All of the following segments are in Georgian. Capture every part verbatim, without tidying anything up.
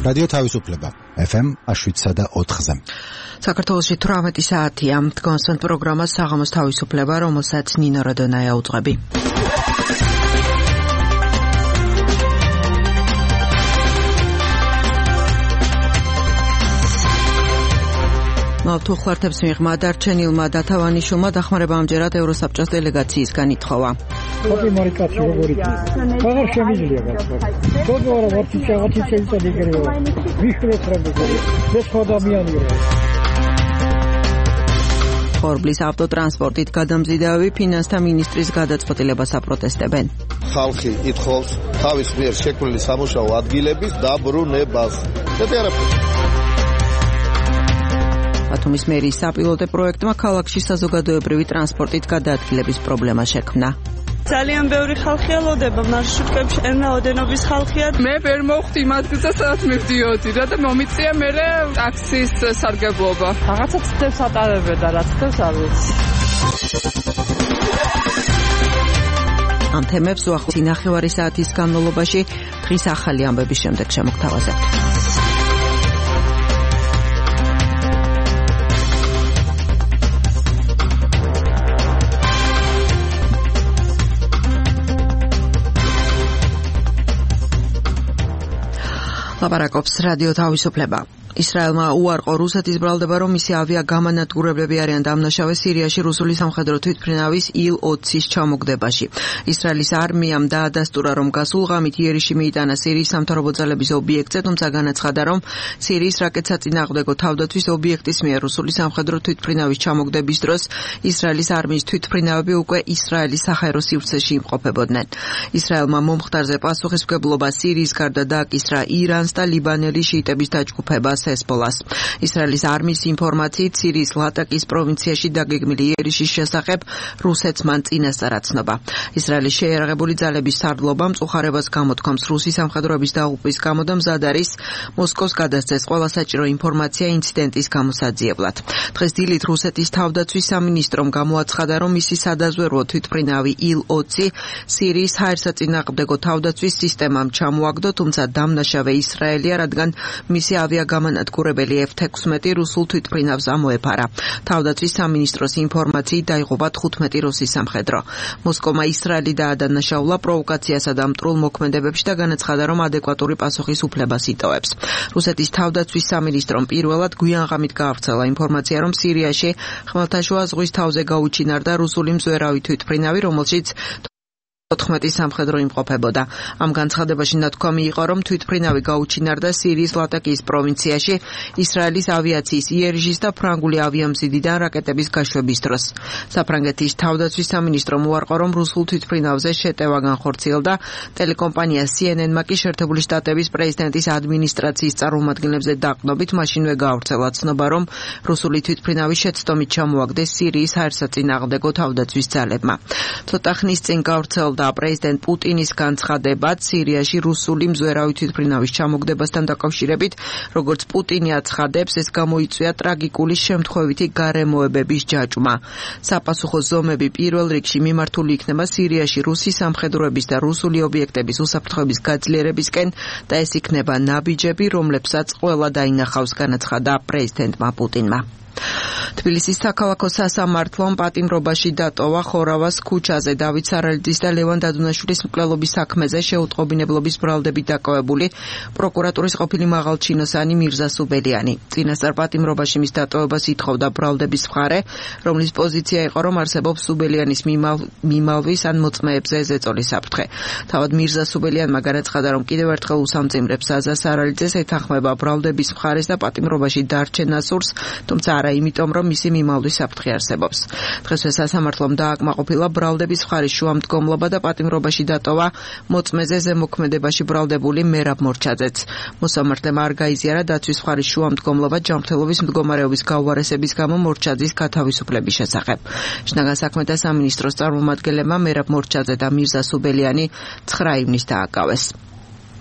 რადიო თავისუფლება ეფ ემ შვიდსა და ოთხზე. საქართველოში თვრამეტი საათია. დგონსვენ პროგრამა საღამოს თავისუფლება, რომელსაც ნინო რადონაია უძღვები. მავთუხლართებს მიღმა დარჩენილმა დათავანიშვილმა დახმარება ამჯერად ევროსაბჭოს დელეგაციისგან ითხოვა. Copy maricati როგორი აღარ შემიძლია გახსოვს. თორე ვართ ჩაღათი წელიწადი გერევა. ვიხრეთ რაბეგორი. ეს ადამიანია. ხორბლის ავტოტრანსპორტით გადამზიდავი ფინანსთა მინისტრის გადაწყვეტილებას აპროტესტებენ. ხალხი ითხოვს თავის მიერ შექმნილი სამუშაო ადგილების დაბრუნებას. ეს არაფერი. ბათუმის მერის საპილოტო პროექტმა ქალაქში საზოგადოებრივი ტრანსპორტით გადაადგილების პრობლემა შექმნა. ძალიან ბევრი ხალხი ელოდება მარშრუტკებში, ოდენობის ხალხია. მე ვერ მოვხვდი იმას, სადაც მივდიოდი და მომიწია მე ტაქსის სარგებლობა. რაღაცა ცდებს ატარებენ და რა ცდებს არ ვიცი. ამ თემებს უახლოესი ნახევარი საათის განმავლობაში დღის ახალი ამბების შემდეგ შემოგთავაზებთ. ლაპარაკობს რადიო თავისუფლება. ისრაელმა უარყო რუსეთის ბრალდება, რომ მისი ავიაგამანადგურებლები არიან დამნაშავე სირიაში რუსული სამხედრო თვითმფრინავის ილ ოცის ჩამოგდებაში. ისრაელის არმიამ დაადასტურა, რომ გასულ ღამით იერიში მიიტანა სირიის სამთავრობო ძალების ობიექტზე, თუმცა განაცხადა, რომ სირიის რაკეტსაწინააღმდეგო თავდაცვის ობიექტის მიერ რუსული სამხედრო თვითმფრინავის ჩამოგდების დროს ისრაელის არმიის თვითმფრინავები უკვე ისრაელის საჰაერო სივრცეში იმყოფებოდნენ. ისრაელმა მომხდარზე პასუხისმგებლობა სირიის გარდა დააკისრა ირანს და ლიბანელი შიიტების დაჯგუფებას ჰეზბოლას. ისრაელის არმიის ინფორმაციით სირიის ლატაკის პროვინციაში დაგეგმილი იერიშის შესახებ რუსეთს მან წინასწარ აცნობა. ისრაელის შეიარაღებული ძალების სარდლობა მწუხარებას გამოთქვამს რუსი სამხედროების დაღუპვის გამო და მზად არის მოსკოვს გადასცეს ყველა საჭირო ინფორმაცია ინციდენტის გამოსაძიებლად. დღეს დილით რუსეთის თავდაცვის სამინისტრომ გამოაცხადა, რომ მისი სადაზვერვო თვითმფრინავი ილ ოცი სირიის ჰაერსაწინააღმდეგო თავდაცვის სისტემამ ჩამოაგდო, თუმცა დამნაშავე ისრაელია, რადგან მისი ავიაგამანადგურებელი ნადგურებელი ეფ ექვსმეტი რუსულ თვითმფრინავს ამოეფარა. თავდაცვის სამინისტროს ინფორმაციით დაიღუპა თხუთმეტი რუსის სამხედრო. მოსკოვმა ისრაელი დაადანაშაულა პროვოკაციასა და მტრულ მოქმედებებში და განაცხადა, რომ ადეკვატური პასუხის უფლებას იტოვებს. რუსეთის თავდაცვის სამინისტრომ პირველად გვიანღამით გაავრცელა ინფორმაცია, რომ სირიაში ხმელთაშუა ზღვის თავზე გაუჩინარდა რუსული მზვერავი თვითმფრინავი, რომელშიც ოთხმეტი სამხედრო იმყოფებოდა. ამ განცხადებაში ნათქვამი იყო, რომ თვითმფრინავი გაუჩინარდა სირიის ლატაკიის პროვინციაში ისრაელის ავიაციის იერიში და ფრანგული ავიამზიდიდან რაკეტების გაშვების დროს. საფრანგეთის თავდაცვის სამინისტრომ უარყო, რომ რუსულ თვითმფრინავზე შეტევა განხორციელდა. ტელეკომპანია სი ენ ენ-მა კი შეერთებული შტატების პრეზიდენტის ადმინისტრაციის წარმომადგენლებზე დაყრდნობით მაშინვე გაავრცელა ცნობა, რომ რუსული თვითმფრინავი შეცდომით ჩამოაგდეს სირიის ჰაერსაწინააღმდეგო თავდაცვის ძალებმა. ცოტა ხნის წინ გაავრცელდა პრეზიდენტ პუტინის განცხადებად სირიაში რუსული მზვერავი თვითმფრინავის ჩამოგდებასთან დაკავშირებით, როგორც პუტინი აცხადებს, ეს გამოიწვია ტრაგიკული შემთხვევითი გარემოებების ჯაჭვმა. საპასუხო ზომები პირველ რიგში მიმართული იქნება სირიაში რუსი სამხედროების და რუსული ობიექტების უსაფრთხოების გაძლიერებისკენ და ეს იქნება ნაბიჯები, რომლებსაც ყველა დაინახავს, განაცხადა პრეზიდენტმა პუტინმა. თბილისის საქალაქო სასამართლომ პატიმრობაში დატოვა ხორავას ქუჩაზე დავით სარალიძის და ლევან დადუნაშვილის მკვლელობის საქმეზე შეუტყობინებლობის ბრალდებით დაკავებული პროკურატურის ყოფილი მაღალჩინოსანი მირზა სუბელიანი. წინასწარ პატიმრობაში მის დატოვებას ითხოვდა ბრალდების მხარე, რომლის პოზიცია იყო, რომ არსებობს სუბელიანის მიმალვის ან მოწმეებზე ზეწოლის საფრთხე. თავად მირზა სუბელიანმა განაცხადა, რომ კიდევ ერთხელ უსამძიმრებს აზა სარალიძეს, ეთანხმება ბრალდების მხარეს და პატიმრობაში დარჩენას სურს, თუმცა არა იმიტომ, რომ მისი მიმალვის საფრთხე არსებობს. დღესვე სასამართლომ დააკმაყოფილა ბრალდების მხარის შუამდგომლობა და პატიმრობაში დატოვა მოწმეზე ზემოქმედებაში ბრალდებული მერაბ მორჩაძეც. მოსამართლემ არ გაიზიარა დაცვის მხარის შუამდგომლობა ჯანმრთელობის მდგომარეობის გაუარესების გამო მორჩაძის გათავისუფლების შესახებ. შინაგან საქმეთა სამინისტროს წარმომადგენლებმა მერაბ მორჩაძე და მირზა სუბელიანი ცხრა ივნის დააკავეს.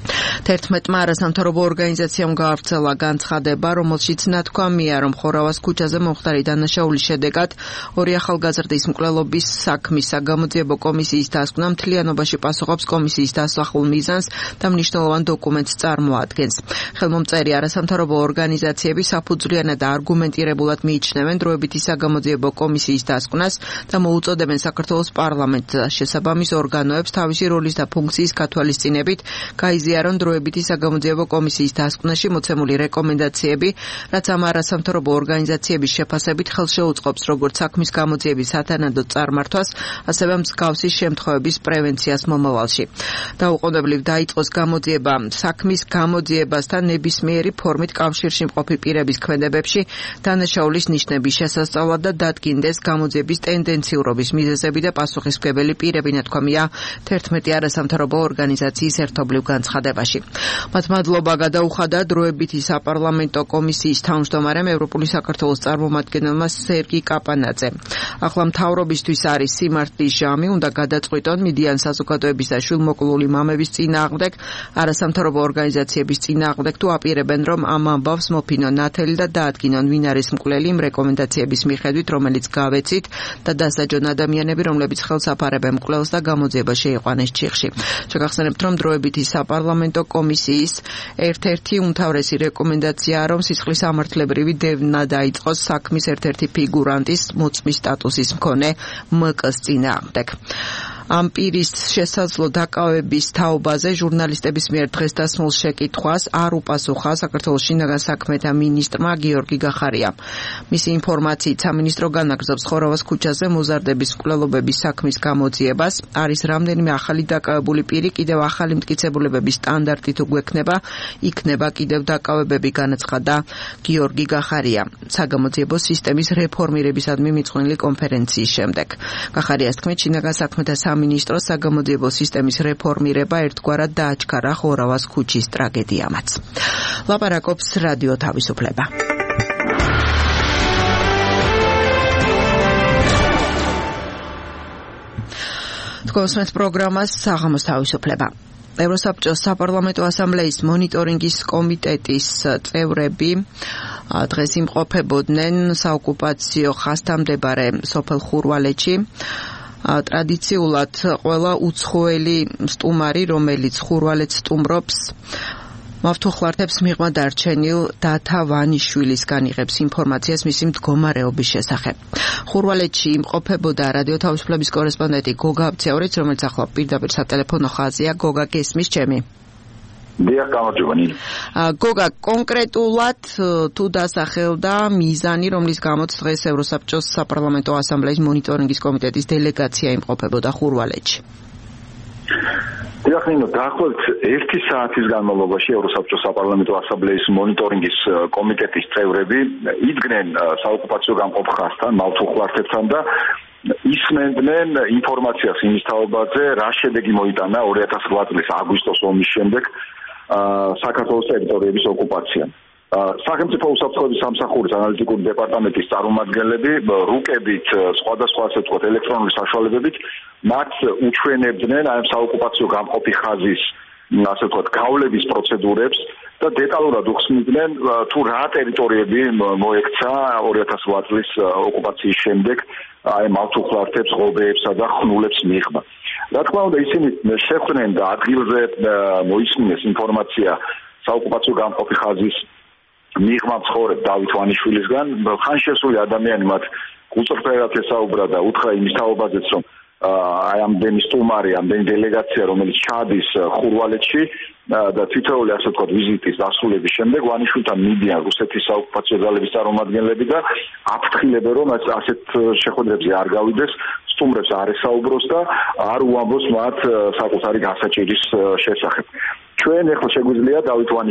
თერთმეტმა არასამთავრობო ორგანიზაციამ გაავრცელა განცხადება, რომელშიც ნათქვამია, რომ ხორავას ქუჩაზე მომხდარი დანაშაულის შედეგად ორი ახალგაზრდის მკვლელობის საქმის საგამოძიებო კომისიის დასკვნა მთლიანობაში პასუხობს კომისიის დასახულ მიზანს და მნიშვნელოვან დოკუმენტს წარმოადგენს. ხელმომწერი არასამთავრობო ორგანიზაციები საფუძვლიანად და არგუმენტირებულად მიიჩნევენ დროებითი საგამოძიებო კომისიის დასკვნას და მოუწოდებენ საქართველოს პარლამენტს და შესაბამის ორგანოებს თავისი როლის და ფუნქციის გათვალისწინებით გაიზიარონ დროებითი საგამოძიებო კომისიის დასკვნაში მოცემული რეკომენდაციები, რაც ამ არასამთავრობო ორგანიზაციების შეფასებით ხელშეუწყობს როგორც საქმის გამოძიების სათანადო წარმართვას, ასევე მსგავსი შემთხვევების პრევენციას მომავალში. დაუყოვნებლივ დაიწყოს გამოძიება საქმის გამოძიებასთან ნებისმიერი ფორმით კავშირში მყოფი პირების ქმედებებში დანაშაულის ნიშნების შესასწავლად და დადგინდეს გამოძიების ტენდენციურობის მიზეზები და პასუხისმგებელი პირები, ნათქვამია თერთმეტი არასამთავრობო ორგანიზაციის ერთობლივ განცხადებაში. მათ მადლობა გადაუხადა დროებითი საპარლამენტო კომისიის თავმჯდომარემ ევროპული საქართველოს წარმომადგენელმა სერგი კაპანაძემ. ახლა მთავრობისთვის არის სიმართლის ჟამი, უნდა გადაწყვიტონ მიდიან საზოგადოების და შვილმოკლული მამების წინააღმდეგ, არასამთავრობო ორგანიზაციების წინააღმდეგ თუ აპირებენ, რომ ამ ამბავს მოფინონ ნათელი და დაადგინონ ვინ არის მკვლელი იმ რეკომენდაციების მიხედვით, რომელიც გავეცით და დასაჯონ ადამიანები, რომლებიც ხელს აფარებენ მკვლელს და გამოძიება შეიყვანეს ჩიხში. შეგახსენებთ, რომ დროებითი საპარლამენტო კომისიის ერთ-ერთი უმთავრესი რეკომენდაციაა, რომ სისხლის ამართლებრივი დევნა დაიწყოს საქმის ერთ-ერთი ფიგურანტის მოწმის სტატუსის მქონე მკ-ს წინააღმდეგ. ამ პირის შესაძლო დაკავების თაობაზე ჟურნალისტების მიერ დღეს დასმულ შეკითხვას არ უპასუხა საქართველოს შინაგან საქმეთა მინისტრმა გიორგი გახარიამ. მისი ინფორმაციით სამინისტრო განაგრძობს ხორავას ქუჩაზე მოზარდების მკვლელობების საქმის გამოძიებას. არის რამდენიმე ახალი დაკავებული პირი, კიდევ ახალი მტკიცებულებების სტანდარტით უგვექნება, იქნება კიდევ დაკავებები, განაცხადა გიორგი გახარიამ საგამოძიებო სისტემის რეფორმირებისადმი მიწყვნილი კონფერენციის შემდეგ. გახარიას თქმით, შინაგან საქმეთა სამინისტროს საგამოძიებო სისტემის რეფორმირება ერთგვარად დააჩქარა ხორავას ქუჩის ტრაგედიამაც. ლაპარაკობს რადიო თავისუფლება. თქვენს პროგრამას საღამოს თავისუფლება. ევროსაბჭოს საპარლამენტო ასამბლეის მონიტორინგის კომიტეტის წევრები დღეს იმყოფებოდნენ საოკუპაციო ხაზთან მდებარე სოფელ ხურვალეთში. ტრადიციულად ყველა უცხოელი სტუმარი, რომელიც ხურვალეთს სტუმრობს, მავთუხლართებს მიღმა დარჩენილ დათა ვანიშვილისგან იღებს ინფორმაციას მისი მდგომარეობის შესახებ. ხურვალეთში იმყოფებოდა რადიო თავისუფლების კორესპონდენტი გოგა აბცეურიც, რომელიც ახლა პირდაპირ სატელეფონო ხაზია. გოგა, გესმის ჩემი? დიახ, გამარჯობანი. გოგა, კონკრეტულად თუ დასახელდა მიზანი, რომლის გამოც დღეს ევროსაბჭოს საპარლამენტო ასამბლეის მონიტორინგის კომიტეტის დელეგაცია იმყოფებოდა ხურვალეთში? დიახ, ნინო, დაახლოებით ერთი საათის განმავლობაში ევროსაბჭოს საპარლამენტო ასამბლეის მონიტორინგის კომიტეტის წევრები იდგნენ საოკუპაციო გამყოფ ხაზთან, მავთუხლართებთან და ისმენდნენ ინფორმაციას იმის თაობაზე, რა შედეგი მოიტანა ორი ათას რვა წლის აგვისტოს ომის შემდეგ საქართველოს ტერიტორიების ოკუპაციამ. სახელმწიფო უსაფრთხოების სამსახურის ანალიტიკური დეპარტამენტის წარმომადგენლები რუკებით, სხვადასხვა ასე ვთქვათ, ელექტრონული საშუალებებით მათ უჩვენებდნენ აი ამ საოკუპაციო გამყოფი ხაზის ასე ვთქვათ, გავლების პროცედურებს და დეტალურად უხსნიდნენ თუ რა ტერიტორიები მოექცა ორი ათას რვა წლის ოკუპაციის შემდეგ აი მავთუხლართებს, ღობეებსა და ხნულებს მიღმა. რა თქმა უნდა, ისინი შეხვდნენ და ადგილზე მოისმინეს ინფორმაცია საოკუპაციო გამყოფი ხაზის მიღმა მცხოვრებ დავით ვანიშვილისგან. ხანშესული ადამიანი მათ გულწრფელად ესაუბრა და უთხრა იმის თაობაზეც, რომ აი ამდენი სტუმარი, ამდენი დელეგაცია, რომელიც ჩადის ხურვალეთში და თითოეული ასე ვთქვათ ვიზიტის დასრულების შემდეგ ვანიშვილთან მიდიან რუსეთის საოკუპაციო ძალების წარმომადგენლები და აფრთხილებენ, რომ ასეთ შეხვედრებზე არ გავიდეს, სტუმრებს არ ესაუბროს და არ უამბოს მათ საკუთარი გასაჭირის შესახებ. ჩვენ ახლა შეგვიძლია დავით ვანიშვილის კომენტარი მოვისმინოთ, რომელიც ჩავწერეთ იქვე მავთუხლართებთან.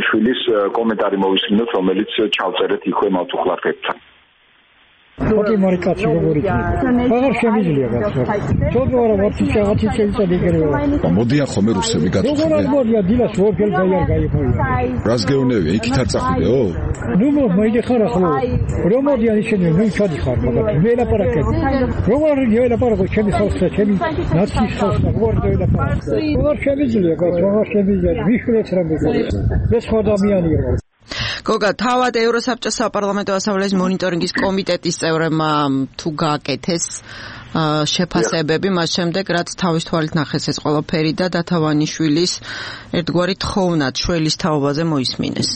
Thank you. ხოთი მარიკაცი როგორ იქნება? აღარ შემიძლია გასვლა. ცოტა არა ვარცი რაღაც წელიწადი იგერევა. მოდიან ხომე რუსები გაწუხდნენ. როგორ მოდიან დილას ვორგელ გაიარ გაიფოია. რას გეუნებია? იქით არ წახიდეო? ნუ მოიდი ხარ ახლა. რომ მოდიან ისინი ნუ ჩადი ხარ მაგათ. ველაპარაკე. როგორ ველაპარაკო ჩემი ხალხსა, ჩემი ნაციის ხალხსა, როგორ ველაპარაკე. როგორ შემიძლია გასვლა, როგორ შემიძლია ვიშვრეთ რა მეგობრებო. ეს ხო ადამიანია. გოგა, თავად ევროსაბჭოს საპარლამენტო ასამბლეის მონიტორინგის კომიტეტის წევრებმა თუ გააკეთეს შეფასებები, მას შემდეგ რაც თავის თვალით ნახეს ეს ყველაფერი და დათავანიშვილის ერთგვარი თხოვნაც შველის თაობაზე მოისმინეს.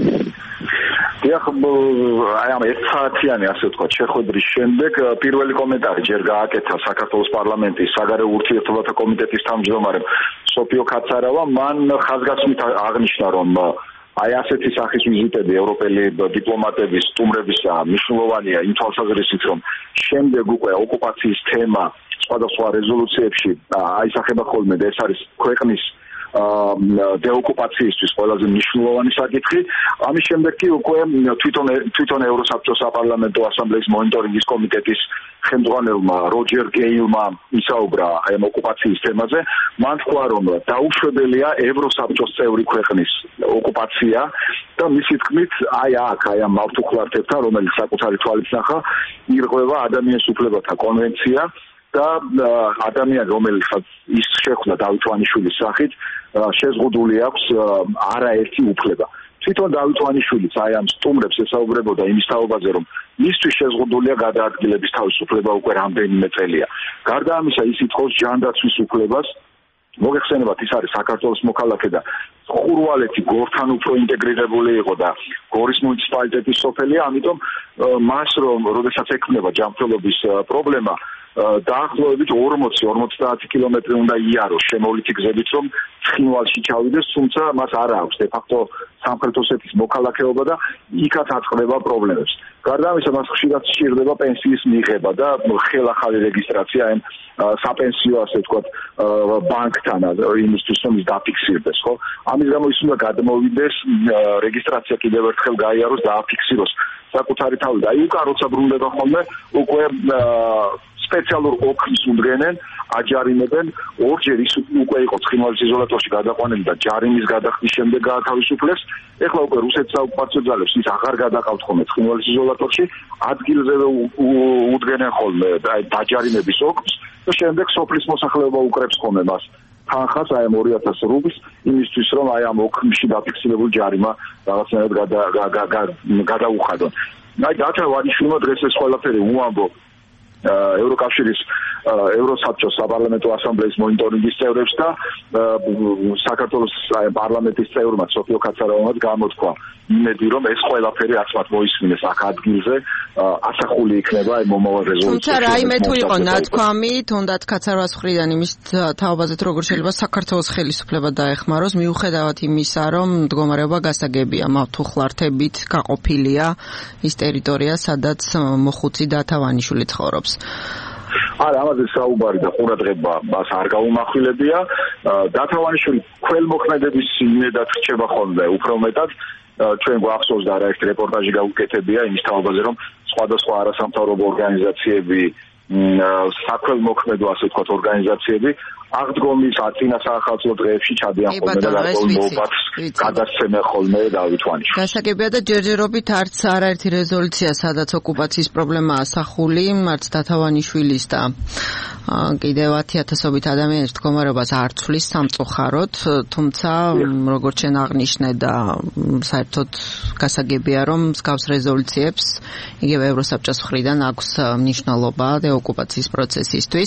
დიახ, აი ამ ერთ საათიანი ასე ვთქვათ შეხვედრის შემდეგ პირველი კომენტარი ჯერ გააკეთა საქართველოს პარლამენტის საგარეო ურთიერთობათა კომიტეტის თავმჯდომარემ სოფიო კაცარავამ, მან ხაზგასმით აღნიშნა, რომ აი ასეთი სახის ვიზიტები ევროპელი დიპლომატების სტუმრებისა მნიშვნელოვანია იმ თვალსაზრისით, რომ შემდეგ უკვე ოკუპაციის თემა სხვადასხვა რეზოლუციებში აისახება ხოლმე და ეს არის ქვეყნის დეოკუპაციისთვის ყველაზე მნიშვნელოვანი საკითხი. ამის შემდეგ კი უკვე თვითონ თვითონ ევროსაბჭოს საპარლამენტო ასამბლეის მონიტორინგის კომიტეტის ხელმძღვანელმა როჯერ გეილმა ისაუბრა ამ ოკუპაციის თემაზე. მან თქვა, რომ დაუშვებელია ევროსაბჭოს წევრი ქვეყნის ოკუპაცია და მისი თქმით, აი აქ, აი ამ მავთუხლართებთან, რომელიც საკუთარი თვალით ნახა, ირღვევა ადამიანის უფლებათა კონვენცია და ადამიანი, რომელიც ის შეხვდა დავით ვანიშვილის სახით, შეზღუდული აქვს არაერთი უფლება. თვითონ დავით ვანიშვილიც აი ამ სტუმრებს ესაუბრებოდა იმის თაობაზე, რომ მისთვის შეზღუდულია გადაადგილების თავისუფლება უკვე რამდენიმე წელია. გარდა ამისა, ის ითხოვს ჯანდაცვის უფლებას. მოგეხსენებათ, ის არის საქართველოს მოქალაქე და ხურვალეთი გორთან უფრო ინტეგრირებული იყო და გორის მუნიციპალიტეტის სოფელია, ამიტომ მას რომ როდესაც ექმნება ჯანმრთელობის პრობლემა, დაახლოებით ორმოცი ორმოცდაათი კილომეტრი უნდა იაროს შემოვლითი გზებით, რომ ცხინვალში ჩავიდეს, თუმცა მას არ აქვს დე-ფაქტო სამხრეთ ოსეთის მოქალაქეობა და იქაც აწყდება პრობლემებს. გარდა ამისა, მას ხშირად სჭირდება პენსიის მიღება და ხელახალი რეგისტრაცია ამ საპენსიო, ასე ვთქვათ, ბანკთან იმისთვის, რომ ის დაფიქსირდეს, ხო? ამის გამო ის უნდა გადმოვიდეს, რეგისტრაცია კიდევ ერთხელ გაიაროს და აფიქსიროს საკუთარი თავი და იქ როცა ბრუნდება ხოლმე უკვე სპეციალურ ოქროს უდგენენ, აჯარიმებენ, ორჯერ ის უკვე იყო ცხინვალის იზოლატორში გადაყვანილი და ჯარიმის გადახდის შემდეგ გაათავისუფლეს. ეხლა უკვე რუსეთის საოკუპაციო ძალებს ის აღარ გადაყავთ ხოლმე ცხინვალის იზოლატორში, ადგილზევე უდგენენ ხოლმე დაჯარიმების ოქროს და შემდეგ სოფლის მოსახლეობა უკრებს ხოლმე მას თანხას, აი ამ ორი ათას რუბლს, იმისთვის რომ აი ამ ოქროში დაფიქსირებული ჯარიმა რაღაცნაირად გადაუხადონ. აი დათა ვანიშვილმა დღეს ეს ყველაფერი უამბო ევროკავშირის ევროსაბჭოს საპარლამენტო ასამბლეის მონიტორინგის წევრებს და საქართველოს პარლამენტის წევრმა სოფიო კაცარავამაც გამოთქვა იმედი, რომ ეს ყველაფერი რაც მათ მოისმინეს აქ ადგილზე ასახული იქნება მომავალ რეზოლუციაში. თუმცა რაიმე თუ იყო ნათქვამი, თუნდაც კაცარავას მხრიდან იმის თაობაზე თუ როგორ შეიძლება საქართველოს ხელისუფლება დაეხმაროს, მიუხედავად იმისა, რომ მდგომარეობა გასაგებია, მავთუხლართებით გაყოფილია ის ტერიტორია, სადაც მოხუცი დათა ვანიშვილი ცხოვრობს. არა, ამაზე საუბარი და ყურადღება მას არ გაუმახვილებია. დათა ვანიშვილი ქველმოქმედების იმედად რჩება ხოლმე უფრო მეტად. ჩვენ გვახსოვს და არაერთი რეპორტაჟი გაუკეთებია იმის თაობაზე, რომ სხვადასხვა არასამთავრობო ორგანიზაციები, საქველმოქმედო ასე ვთქვათ ორგანიზაციები აღდგომის აწინა საახალწლო დღეებში ჩადიან ხოლმე და მოუბats გადასცემენ ხოლმე დავით ვანიშვილს. გასაგებია და ჯერჯერობით არც არაერთი რეზოლუცია, სადაც ოკუპაციის პრობლემაა ასახული, არც დათა ვანიშვილის და კიდევ ათი ათასობით ადამიანის მდგომარეობას არ ცვლის სამწუხაროდ, თუმცა როგორც შენ აღნიშნე და საერთოდ გასაგებია, რომ მსგავს რეზოლუციებს იგივე ევროსაბჭოს მხრიდან აქვს მნიშვნელობა დეოკუპაციის პროცესისთვის.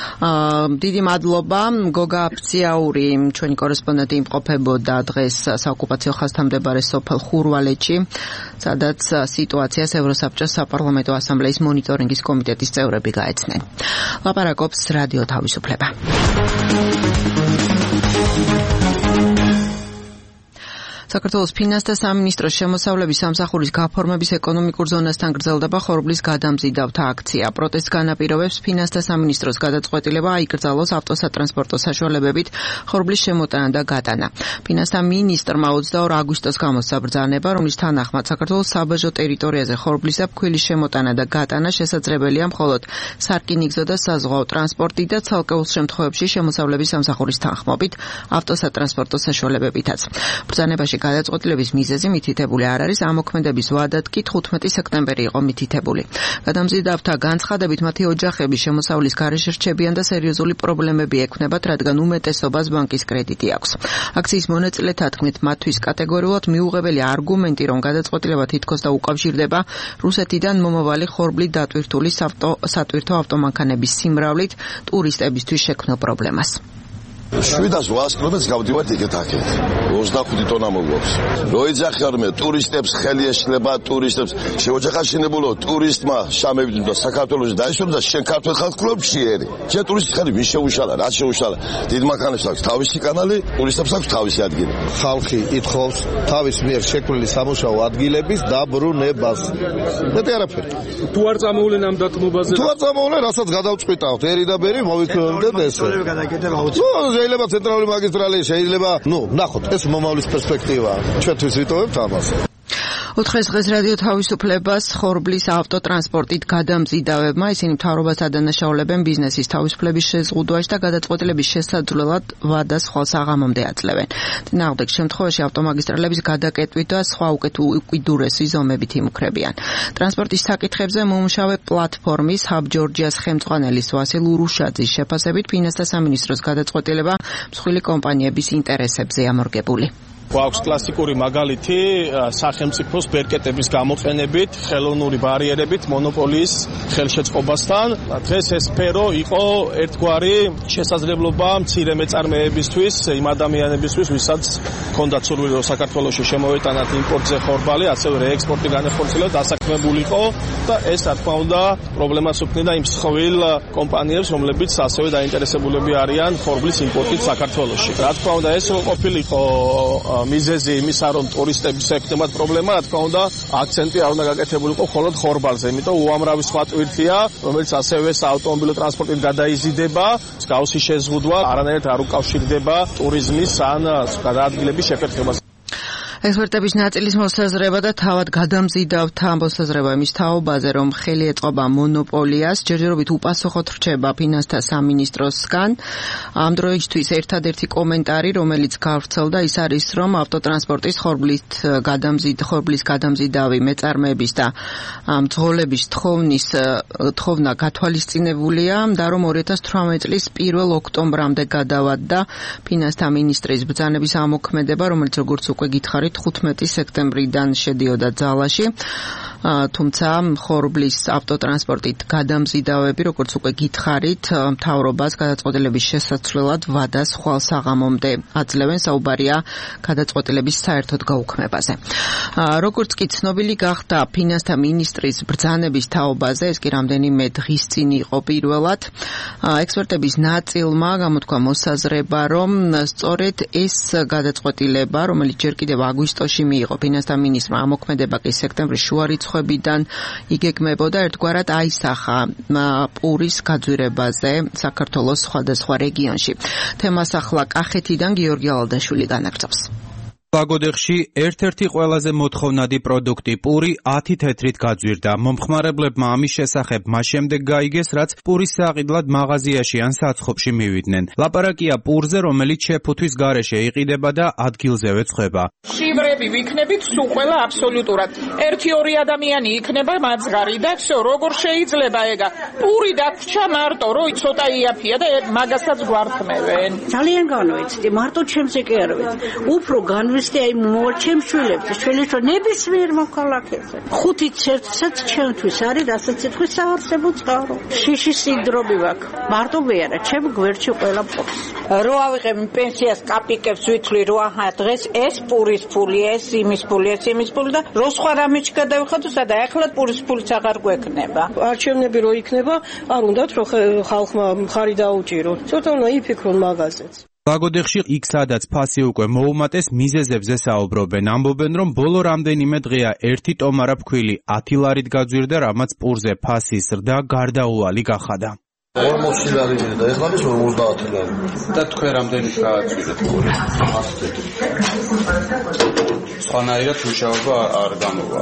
დიდი მადლობა. გოგა აფციაური, ჩვენი კორესპონდენტი იმყოფებოდა დღეს საოკუპაციო ხაზთამდებარე სოფელ ხურვალეთში, სადაც სიტუაციას ევროსაბჭოს საპარლამენტო ასამბლეის მონიტორინგის კომიტეტის წევრები გაეცნენ. ლაპარაკობს რადიო თავისუფლება. საქართველოს ფინანსთა სამინისტროს შემოსავლების სამსახურის გაფორმების ეკონომიკურ ზონასთან გრძელდება ხორბლის გადამზიდავთა აქცია. პროტესტს განაპირობებს ფინანსთა სამინისტროს გადაწყვეტილება აიკრძალოს ავტოსატრანსპორტო საშუალებებით ხორბლის შემოტანა და გატანა. ფინანსთა მინისტრმა ოცდაორ აგვისტოს გამოსცა ბრძანება, რომლის თანახმად საქართველოს საბაჟო ტერიტორიაზე ხორბლისა ფქვილის შემოტანა და გატანა შესაძლებელია მხოლოდ სარკინიგზო და საზღვაო ტრანსპორტი და ცალკეულ შემთხვევებში შემოსავლების სამსახურის თანხმობით ავტოსატრანსპორტო საშუალებებითაც. ბრძანებაში გადაწყვეტილების მიზეზი მითითებული არ არის, ამოქმედების ვადად კი თხუთმეტი სექტემბერი იყო მითითებული. გადამზიდავთა განცხადებით მათი ოჯახები შემოსავლის გარეშე რჩებიან და სერიოზული პრობლემები ექნებათ, რადგან უმეტესობას ბანკის კრედიტი აქვს. აქციის მონაწილეთა თქმით, მათთვის კატეგორიულად მიუღებელი არგუმენტი, რომ გადაწყვეტილება თითქოს და უკავშირდება რუსეთიდან მომავალი ხორბლით დატვირთული სატვირთო ავტომანქანების სიმრავლით ტურისტებისთვის შექმნილ პრობლემას. შვიდას რვას კილომეტრს გავდივართ იქეთ აქეთ. ოცდახუთი ტონა მოგვაქვს. რო ეძახარ მე ტურისტებს ხელი ეშლება ტურისტებს. შეოჯახაშინებულო ტურისტმა შამებით და საქართველოს დაიშვა და შენ ქართულ ხალხს კლუბშიერი. შენ ტურისტის ხელი ვის შეუშალა, რა შეუშალა. დიდ მანქანებს აქვს თავისი კანალი, ტურისტებს აქვს თავისი ადგილი. ხალხი ითხოვს თავის მიერ შექმნილი სამუშაო ადგილების დაბრუნებას. მეტი არაფერი. თუ არ წამოვლენ ამ დათმობაზე. თუ არ წამოვლენ, რასაც გადავწყვიტავთ, ერი და ბერი მოვიქნებდეთ ესე. შეიძლება ცენტრალური მაგისტრალი, შეიძლება, ნუ, ნახოთ, ეს მომავლის პერსპექტივაა. ჩვენთვის ვიტოვებთ ამას. ოთხეს დღეს რადიო თავისუფლებას ხორბლის ავტოტრანსპორტით გადამზიდავებმა ისინი მთავრობას ადანაშაულებენ ბიზნესის თავისუფლების შეზღუდვაში და გადაწყვეტილების შესაძლებლად ვადას ხვალსაღამომდე აძლევენ. წინააღმდეგ შემთხვევაში ავტომაგისტრალების გადაკეტვით და სხვა უკეთ უკიდურესი ზომებით იმუქრებიან. ტრანსპორტის საკითხებზე მომუშავე პლატფორმის ჰაბ ჯორჯიას ხელმძღვანელის ვასილ ურუშაძის შეფასებით ფინანსთა სამინისტროს გადაწყვეტილება მსხვილი კომპანიების ინტერესებზე ამორგებული. გვაქვს კლასიკური მაგალითი სახელმწიფოს ბერკეტების გამოყენებით, ხელოვნური ბარიერებით, მონოპოლიის ხელშეწყობასთან. დღეს ეს სფერო იყო ერთგვარი შესაძლებლობა მცირე მეწარმეებისთვის, იმ ადამიანებისთვის, ვისაც ჰქონდათ სურვილი რომ საქართველოში შემოეტანათ იმპორტზე ხორბალი, ასევე რეექსპორტი განეხორციელოთ, დასაქმებულიყო და ეს რა თქმა უნდა პრობლემას უქმნიდა იმ მსხვილ კომპანიებს, რომლებიც ასევე დაინტერესებულები არიან ხორბლის იმპორტით საქართველოში. რა თქმა უნდა ეს ყოფილიყო მიზეზი იმისა, რომ ტურისტების ექნებათ პრობლემა, რა თქმა უნდა, აქცენტი არ უნდა გაკეთებულიყო მხოლოდ ხორბალზე, იმიტომ უამრავი სხვა ტვირთია, რომელიც ასევე საავტომობილო ტრანსპორტით გადაიზიდება, მსგავსი შეზღუდვა არანაირად არ უკავშირდება ტურიზმის ან გადაადგილების შეფერხებას. ექსპერტების ნაწილის მოსაზრება და თავად გადამზიდავთა მოსაზრება იმის თაობაზე, რომ ხელი ეწყობა მონოპოლიას, ჯერჯერობით უპასუხოდ რჩება ფინანსთა სამინისტროსგან. ამ დროისთვის ერთადერთი კომენტარი, რომელიც გავრცელდა, ის არის, რომ ავტოტრანსპორტის ხორბლით გადამზიდ ხორბლის გადამზიდავი მეწარმეების და მძღოლების თხოვნის თხოვნა გათვალისწინებულია და რომ ორი ათას თვრამეტი წლის პირველ ოქტომბრამდე გადავადდა ფინანსთა მინისტრის ბრძანების ამოქმედება, რომელიც როგორც უკვე გითხარით თხუთმეტი სექტემბრიდან შედიოდა ძალაში. თუმცა ხორბლის ავტოტრანსპორტით გადამზიდავები, როგორც უკვე გითხარით, მთავრობას გადაწყვეტილების შესაცვლელად ვადას ხვალსაღამომდე აძლევენ. საუბარია გადაწყვეტილების საერთოდ გაუქმებაზე. როგორც კი ცნობილი გახდა ფინანსთა მინისტრის ბრძანების თაობაზე, ეს კი რამდენიმე დღის წინ იყო პირველად, ექსპერტების ნაწილმა გამოთქვა მოსაზრება, რომ სწორედ ეს გადაწყვეტილება, რომელიც ჯერ კიდევ აგვისტოში მიიღო ფინანსთა მინისტრმა, ამოქმედება კი სექტემბრის შუა რიცხვებიდან იგეგმებოდა, ერთგვარად აისახა პურის გაძვირებაზე საქართველოს სხვადასხვა რეგიონში. თემას ახლა კახეთიდან გიორგი ალადაშვილი განაგრძობს. ბაგოდეხში ერთ-ერთი ყველაზე მოთხოვნადი პროდუქტი პური ათი თეთრით გაძვირდა. მომხმარებლებმა ამის შესახებ მას შემდეგ გაიგეს, რაც პურის საყიდლად მაღაზიაში ან საცხობში მივიდნენ. ლაპარაკია პურზე, რომელიც შეფუთვის გარეშე იყიდება და ადგილზევე ცხება. შივრები ვიქნებით სულ ყველა აბსოლუტურად. ერთი ორი ადამიანი იქნება მაძღარი და всё, როგორ შეიძლება ეგა? პური დაგვრჩა მარტო, რომ ცოტა იაფია და მაგასაც გვართმევენ. ძალიან განვიცდი, მარტო ჩემზე კი არ ვიცი. უფრო განვიცდი აი მოჩემ შვილებს, შვილებს ნებისმიერ მოქალაქეზე. ხუთი ცერცაც ჩემთვის არის, რასაც იტყვის საარსებო წყარო. შიში სინდრომი ვაქვს. მარტო მე არა, ჩემ გვერდში ყველა ფობს. რო ავიღებ პენსიას კაპიკებს ვითვლი, რო აჰა დღეს ეს პურის ფული, ეს იმის ფული, ეს იმის ფული და რო სხვა რამეჩ გადავიხადო, სადა ახლა პურის ფულიც აღარ გვექნება. არჩევნები რო იქნება, არ უნდათ რომ ხალხმა მხარი დაუჭირო. ცოტა უნდა იფიქრონ მაღაზიას. ლაგოდეხში იქ სადაც ფასი უკვე მოუმატეს მიზეზებზე საუბრობენ, ამბობენ რომ ბოლო რამდენიმე დღეა ერთი ტომარა ფქვილი ათი ლარით გაძვირდა, რამაც პურზე ფასის ზრდა გარდაუვალი გახადა. ორმოცი ლარი და ეხლა ის ორმოცდაათი ლარი. და თქვენ რამდენით გააძვირეთ პური? სხვანაირად მუშაობა არ გამოვა.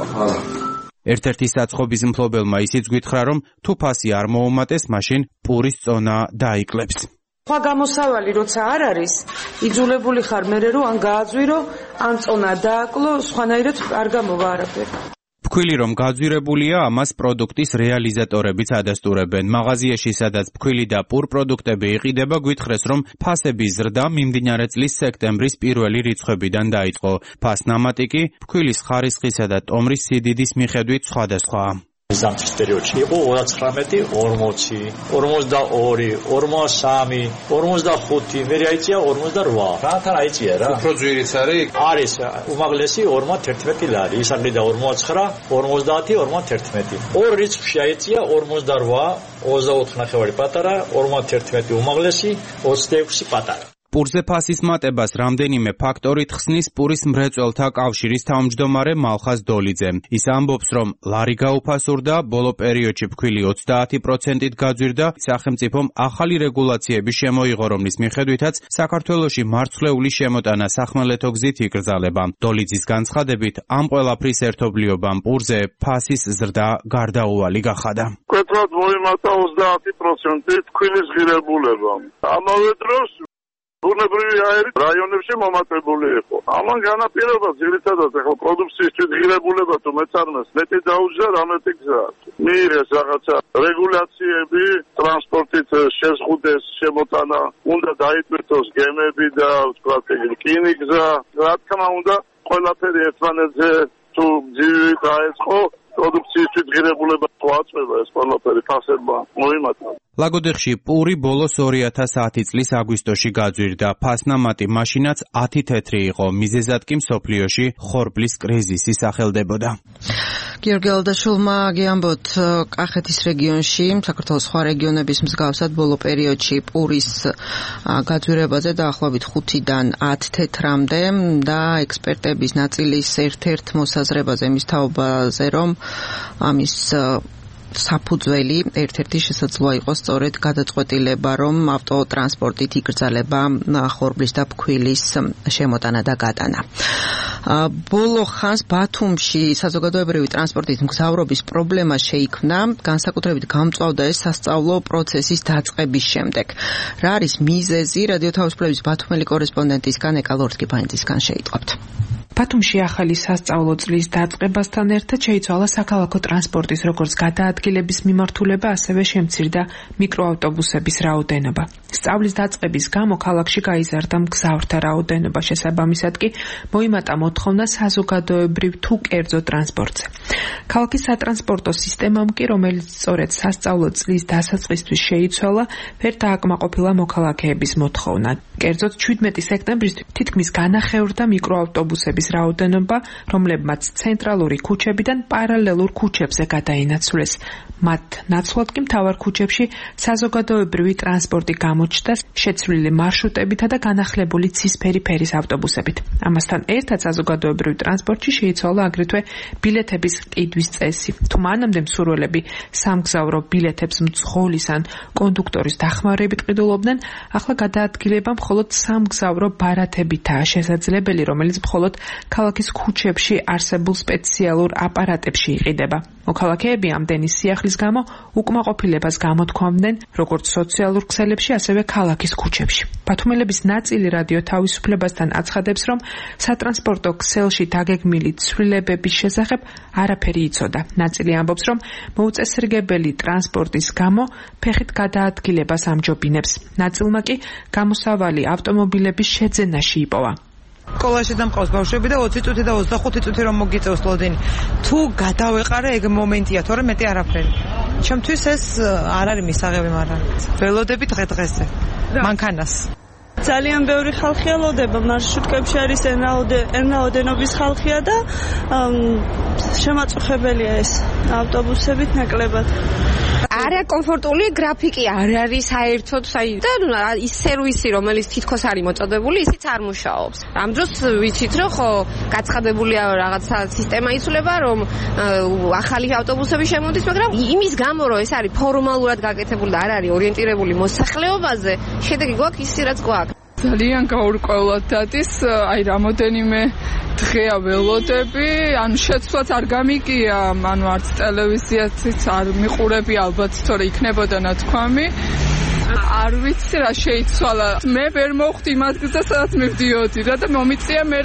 ერთ-ერთი საცხობის მფლობელმა ისიც გითხრა, რომ თუ ფასი არ მოუმატეს, მაშინ პურის წონა დაიკლებს. სხვა გამოსავალი როცა არ არის, იძულებული ხარ მერე რომ ან გააძვირო, ან წონა დააკლო, სხვანაირად არ გამოვა არაფერი. ფქვილი რომ გაძვირებულია, ამას პროდუქტის რეალიზატორებიც ადასტურებენ. მაღაზიაში სადაც ფქვილი და პურ პროდუქტები იყიდება, გვითხრეს რომ ფასების ზრდა მიმდინარე წლის სექტემბრის პირველი რიცხვებიდან დაიწყო. ფასნამატი კი ფქვილის ხარისხისა და ტომრის სიდიდის მიხედვით სხვადასხვაა. ზამთრის პერიოდში იყო ოცდათხმეტი, ორმოცი, ორმოცდაორი, ორმოცდასამი, ორმოცდახუთი, მე აიწია ორმოცდაოთხ. რათან აიწია რა? უფრო ძვირიც არის? არის უმაღლესი ორმოცდაერთმეტი ლარი, ის აღიდა ორმოცდაცხრა, ორმოცდაათი, ორმოცდაერთმეტი. ორ რიცხვში აიწია ორმოცდაოთხ, ოცდაოთხ ნახევარი პატარა, ორმოცდაერთმეტი უმაღლესი, ოცდაექვსი პატარა. პურზე ფასის მატებას რამდენიმე ფაქტორით ხსნის პურის მრეწველთა კავშირის თავმჯდომარე მალხაზ დოლიძე. ის ამბობს, რომ ლარი გაუფასურდა, ბოლო პერიოდში ფქვილი ოცდაათი პროცენტით გაძვირდა, სახელმწიფომ ახალი რეგულაციები შემოიღო, რომლის მიხედვითაც საქართველოში მარცვლეულის შემოტანა სახმელეთო გზით იკრძალება. დოლიძის განცხადებით, ამ ყველაფრის ერთობლიობამ პურზე ფასის ზრდა გარდაუვალი გახადა. მკვეთრად მოიმატა ოცდაათი პროცენტი ფქვილის ღირებულება. ამავე დროს ბუნებრივი აირი რაიონებში მომატებული იყო. ამან განაპირობა ძირითადად ახლა პროდუქციის თვითღირებულება თუ მეწარმეს მეტი დაუჯდა რამეთი გზა. მიიღეს რაღაცა რეგულაციები, ტრანსპორტით შეზღუდეს შემოტანა, უნდა დაიტვირთოს გემები და ვთქვათ რკინიგზა. რა თქმა უნდა, ყველაფერი ერთმანეთზე თუ ძირი დაეწყო, პროდუქციის თვითღირებულება მოაწყვება, ეს ყველაფერი ფასებმა მოიმატა. ლაგოდეხში პური ბოლოს ორი ათას ათი წლის აგვისტოში გაძვირდა. ფასნამატი მაშინაც ათი თეთრი იყო. მიზეზად კი მსოფლიოში ხორბლის კრიზისი სახელდებოდა. გიორგი ალდაშვილმა გიამბოთ, კახეთის რეგიონში, საქართველოს სხვა რეგიონების მსგავსად ბოლო პერიოდში პურის გაძვირებაზე დაახლოებით ხუთიდან ათ თეთრამდე და ექსპერტების ნაწილის ერთ-ერთ მოსაზრებაზე მისთაობაზე, რომ ამის საფუძველი ერთ-ერთი შესაძლოა იყოს სწორედ გადაწყვეტილება, რომ ავტოტრანსპორტით იკრძალება ხორბლის და ფქვილის შემოტანა და გატანა. ბოლო ხანს ბათუმში საზოგადოებრივი ტრანსპორტით მგზავრობის პრობლემა შეიქმნა, განსაკუთრებით გამწვავდა ეს სასწავლო პროცესის დაწყების შემდეგ. რა არის მიზეზი? რადიო თავისუფლების ბათუმელი კორესპონდენტისგან ეკა ლორთგიფანიძისგან შეიტყობთ. ბათუმში ახალი სასწავლო წლის დაწყებასთან ერთად შეიცვალა საქალაქო ტრანსპორტის როგორც გადაადგილების მიმართულება, ასევე შემცირდა მიკროავტობუსების რაოდენობა. სწავლის დაწყების გამო ქალაქში გაიზარდა მგზავრთა რაოდენობა, შესაბამისად კი მოიმატა მოთხოვნა საზოგადოებრივ თუ კერძო ტრანსპორტზე. ქალაქის სატრანსპორტო სისტემამ კი, რომელიც სწორედ სასწავლო წლის დასაწყისთვის შეიცვალა, ვერ დააკმაყოფილა მოქალაქეების მოთხოვნა. კერძოდ ჩვიდმეტი სექტემბრის თითქმის განახევრდა მიკროავტობუსების რაოდენობა, რომლებმაც ცენტრალური ქუჩებიდან პარალელურ ქუჩებზე გადაინაცვლეს. მათ ნაცვლად კი მთავარ ქუჩებში საზოგადოებრივი ტრანსპორტი გამოჩნდა შეცვლილი მარშრუტებითა და განახლებული ცისფერი ფერის ავტობუსებით. ამასთან ერთად საზოგადოებრივ ტრანსპორტში შეიცვალა აგრეთვე ბილეთების ყიდვის წესი. თუ მანამდე მსურველები სამგზავრო ბილეთებს მძღოლის ან კონდუქტორის დახმარებით ყიდულობდნენ, ახლა გადაადგილება მხოლოდ სამგზავრო ბარათებითაა შესაძლებელი, რომელიც მხოლოდ ქალაქის ქუჩებში არსებულ სპეციალურ აპარატებში იყიდება. მოქალაქეები ამდენი სიახლის გამო უკმაყოფილებას გამოთქვამდნენ როგორც სოციალურ ქსელებში, ასევე ქალაქის ქუჩებში. ბათუმელების ნაწილი რადიო თავისუფლებასთან აცხადებს, რომ სატრანსპორტო ქსელში დაგეგმილი ცვლილებების შესახებ არაფერი იცოდა. ნაწილი ამბობს, რომ მოუწესრიგებელი ტრანსპორტის გამო ფეხით გადაადგილებას ამჯობინებს. ნაწილმა კი გამოსავალი ავტომობილების შეძენაში იპოვა. სკოლაში და მყავს ბავშვები და ოცი წუთი და ოცდახუთი წუთი რომ მოგიწევს ლოდინი. თუ გადავეყარე, ეგ მომენტია, თორე მეტი არაფერი. ჩემთვის ეს არ არის მისაღები, მაგრამ ველოდები დღე-დღეზე. მანქანას. ძალიან ბევრი ხალხი ელოდება მარშრუტკებში, არის ენაოდენობის ხალხია და შემაწუხებელია ეს ავტობუსებით ნაკლებად. არაკომფორტული გრაფიკი არ არის საერთოდ, აი და ის სერვისი, რომელიც თითქოს არის მოწოდებული, ისიც არ მუშაობს. ამ დროს ვიცით, რომ ხო გაცხადებულია რაღაცა სისტემა იცვლება, რომ ახალი ავტობუსები შემოდის, მაგრამ იმის გამო, რომ ეს არის ფორმალურად გაკეთებული და არ არის ორიენტირებული მოსახლეობაზე, შედეგი გვაქვს ისი, რაც გვაქვს. ძალიან გაურკვევლად დადის, აი რამოდენიმე დღეა ველოდები, ანუ შეცვლაც არ გამიგია, ანუ არც ტელევიზიაციც არ მიყურები ალბათ, თორე იქნებოდა ნათქვამი. არ ვიცი რა შეიცვალა. მე ვერ მოვხვდი იმას გზას, სადაც მივდიოდი რა და მომიწია მე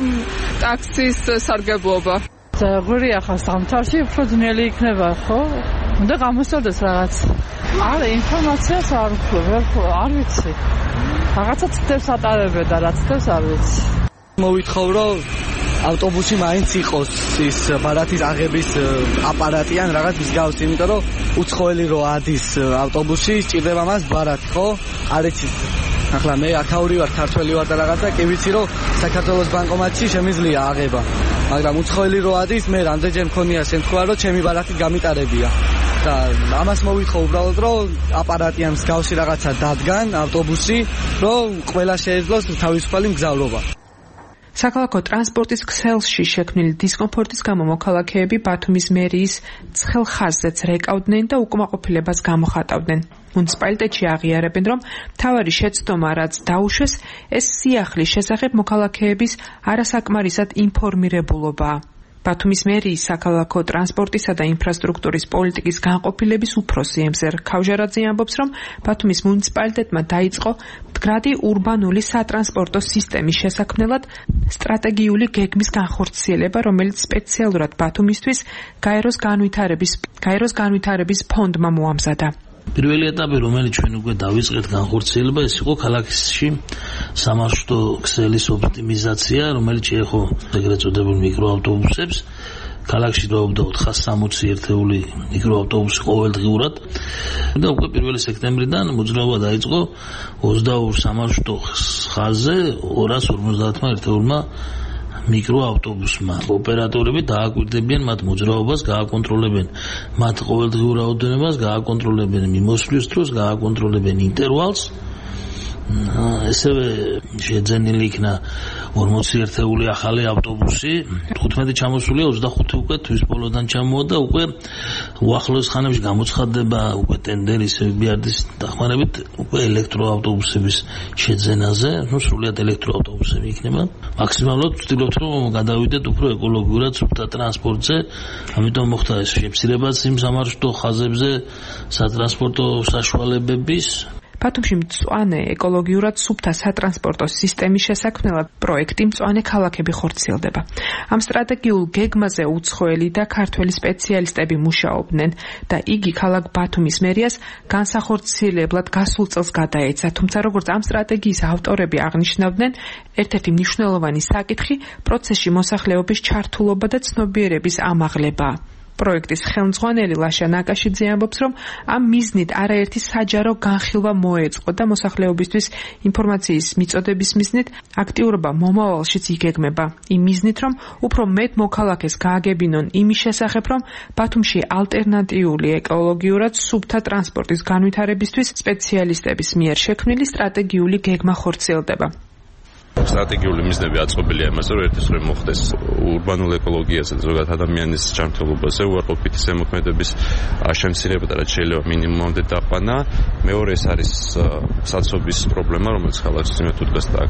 ტაქსის სარგებლობა. ზაგვერია ხარ სამთავში, უფრო ძნელი იქნება, ხო? უნდა გამოსწორდეს რაღაც. არა, ინფორმაციას არ ვქლებ, არ ვიცი. რაღაცა ცდებს ატარებენ და რა ცდებს არ ვიცი. მოვითხოვ რომ ავტობუსი მაინც იყოს ის ბარათის აღების აპარატი ან რაღაც მსგავსი, იმიტომ რომ უცხოელი რო ადის ავტობუსი, სჭირდება მას ბარათი, ხო? არ იცით. ახლა მე აქაური ვარ, ქართველი ვარ და რაღაცა, კი ვიცი რომ საქართველოს ბანკომატში შემიძლია აღება. მაგრამ უცხოელი რო ადის, მე რამდენჯერ მქონია შემთხვევა, რომ ჩემი ბარათი გამიტარებია. და ამას მოვითხოვ უბრალოდ რომ აპარატი ამ მსგავსი რაღაცა დადგან ავტობუსი, რომ ყველა შეეძლოს თავისუფალი მგზავრობა. საქალაქო ტრანსპორტის ქსელში შექმნილი დისკომფორტის გამო მოქალაქეები ბათუმის მერიის ცხელ ხაზზეც რეკავდნენ და უკმაყოფილებას გამოხატავდნენ. მუნიციპალიტეტში აღიარებენ, რომ მთავარი შეცდომა, რაც დაუშვეს, ეს სიახლის შესახებ მოქალაქეების არასაკმარისად ინფორმირებულობაა. ბათუმის მერიის საქალაქო ტრანსპორტისა და ინფრასტრუქტურის პოლიტიკის განყოფილების უფროსი ემზერ ქავჟარაძე ამბობს, რომ ბათუმის მუნიციპალიტეტმა დაიწყო მდგრადი ურბანული სატრანსპორტო სისტემის შესაქმნელად სტრატეგიული გეგმის განხორციელება, რომელიც სპეციალურად ბათუმისთვის გაეროს განვითარების გაეროს განვითარების ფონდმა მოამზადა. პირველი ეტაპი, რომელიც ჩვენ უკვე დავიწყეთ განხორციელება, ეს იყო ქალაქში სამარშრუტო ქსელის ოპტიმიზაცია, რომელიც შეეხო ეგრეთ წოდებულ მიკროავტობუსებს. ქალაქში დროობდა ოთხას სამოცი ერთეული მიკროავტობუსი ყოველდღიურად და უკვე პირველი სექტემბრიდან მოძრაობა დაიწყო ოცდაორ სამარშრუტო ხაზზე ორას ორმოცდაათმა ერთეულმა მიკროავტობუსმა. ოპერატორები დააკვირდებიან მათ მოძრაობას, გააკონტროლებენ მათ ყოველდღიურ რაოდენობას, გააკონტროლებენ მიმოსვლის დროს, გააკონტროლებენ ინტერვალს. ესევე შეძენილი იქნა ორმოცი ერთეული ახალი ავტობუსი, თხუთმეტი ჩამოსულია, ოცდახუთი უკვე თვის ბოლოდან ჩამოვა და უკვე უახლოეს ხანებში გამოცხადდება უკვე ტენდერი სებიარდის დახმარებით უკვე ელექტროავტობუსების შეძენაზე, ну სრულად ელექტროავტობუსები იქნება. მაქსიმალურად ვცდილობთ რომ გადავიდეთ უფრო ეკოლოგიურად სუფთა ტრანსპორტზე, ამიტომ მოხდა ეს შემცირებაც იმ სამარშრუტო ხაზებზე სატრანსპორტო საშუალებების. ბათუმში მწვანე ეკოლოგიურად სუფთა სატრანსპორტო სისტემის შესაქმნელად პროექტი მწვანე ქალაქები ხორციელდება. ამ სტრატეგიულ გეგმაზე უცხოელი და ქართველი სპეციალისტები მუშაობდნენ და იგი ქალაქ ბათუმის მერიას განსახორციელებლად გასულ წელს გადაეცა. თუმცა როგორც ამ სტრატეგიის ავტორები აღნიშნავდნენ, ერთ-ერთი მნიშვნელოვანი საკითხი პროცესში მოსახლეობის ჩართულობა და ცნობიერების ამაღლებაა. პროექტის ხელმძღვანელი ლაშა ნაკაშიძე ამბობს, რომ ამ მიზნით არაერთი საჯარო განხილვა მოეწყო და მოსახლეობისთვის ინფორმაციის მიწოდების მიზნით აქტიურობა მომავალშიც იგეგმება. იმ მიზნით, რომ უფრო მეტ მოქალაქეს გააგებინონ იმის შესახებ, რომ ბათუმში ალტერნატიული ეკოლოგიურად სუფთა ტრანსპორტის განვითარებისთვის სპეციალისტების მიერ შექმნილი სტრატეგიული გეგმა ხორციელდება. სტრატეგიული მიზნები აწყობილია იმაზე, რომ ერთის რომ მოხდეს ურბანულ ეკოლოგიაზე, ზოგადად ადამიანის ჯანმრთელობაზე უარყოფითი ზემოქმედების შემცირება და რაც შეიძლება მინიმუმამდე დაყვანა. მეორე ეს არის საცობის პრობლემა, რომელიც ქალაქში იმედ უდგას და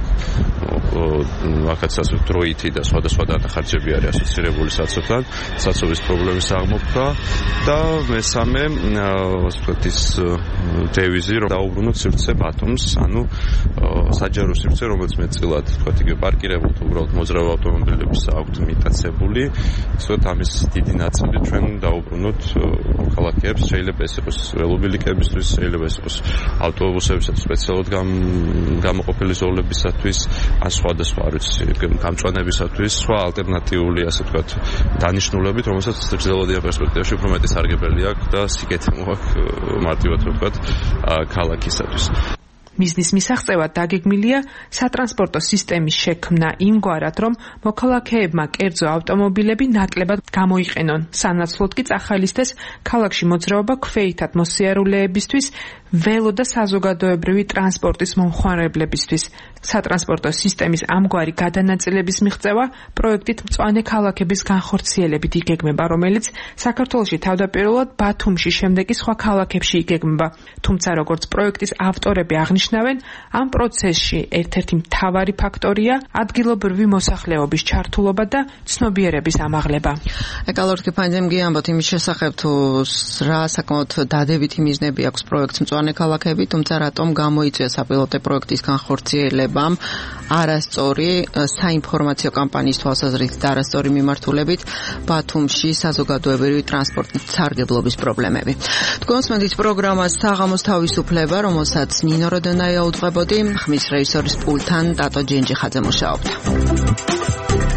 აქაც ასე დროითი და სხვადასხვა დახარჯები არის ასოცირებული საცობთან, საცობის პრობლემის აღმოფხვრა და მესამე ასე ვთქვათ ის დევიზი, რომ დაუბრუნოთ სივრცე ბათუმს, ანუ საჯარო სივრცე, რომელიც მეტწილად თქვათ იგივე პარკირებულ თუ უბრალოდ მოძრავ ავტომობილების აქვთ მიტაცებული, ისეთ ამის დიდი ნაწილი ჩვენ დაუბრუნოთ ქალაქებს, შეიძლება ეს იყოს ველობილიკებისთვის, შეიძლება ეს იყოს ავტობუსებისათვის, სპეციალურად გამოყოფილი ზოლებისათვის, ან სხვადასხვა არ ვიცი, გამწვანებისათვის, სხვა ალტერნატიული ასე ვთქვათ დანიშნულებით, რომელსაც გრძელვადიან პერსპექტივაში უფრო მეტი სარგებელი აქვს და სიკეთე მოაქვს მარტივად ვთქვათ ქალაქისათვის. მიზნის მისაღწევად დაგეგმილია სატრანსპორტო სისტემის შექმნა იმგვარად, რომ მოქალაქეებმა კერძო ავტომობილები ნაკლებად გამოიყენონ, სანაცვლოდ კი წახალისდეს ქალაქში მოძრაობა ქვეითად მოსიარულეებისთვის, ველო და საზოგადოებრივი ტრანსპორტის მომხმარებლებისთვის. სატრანსპორტო სისტემის ამგვარი გადანაწილების მიღწევა პროექტით მწვანე ქალაქების განხორციელებით იგეგმება, რომელიც საქართველოში თავდაპირველად ბათუმში, შემდეგ კი სხვა ქალაქებში იგეგმება. თუმცა როგორც პროექტის ავტორები აღნიშნავენ, ამ პროცესში ერთ-ერთი მთავარი ფაქტორია ადგილობრივი მოსახლეობის ჩართულობა და ცნობიერების ამაღლება. ეკალორთი ფანძემგი ამბობთ იმის შესახებ, თუ რა საკმაოდ დადებითი მიზნები აქვს პროექტს მწვანე ქალაქები, თუმცა რატომ გამოიწვია საპილოტო პროექტის განხორციელებამ არასწორი საინფორმაციო კამპანიის თვალსაზრისით და არასწორი მიმართულებით ბათუმში საზოგადოებრივი ტრანსპორტის სარგებლობის პრობლემები. თქვენს პროგრამას საღამოს თავისუფლება, რომელსაც ნინო როდონაია უძღვებოდი, ხმის რეჟისორის პულტთან ტატო ჯენჯიხაძე მუშაობდა.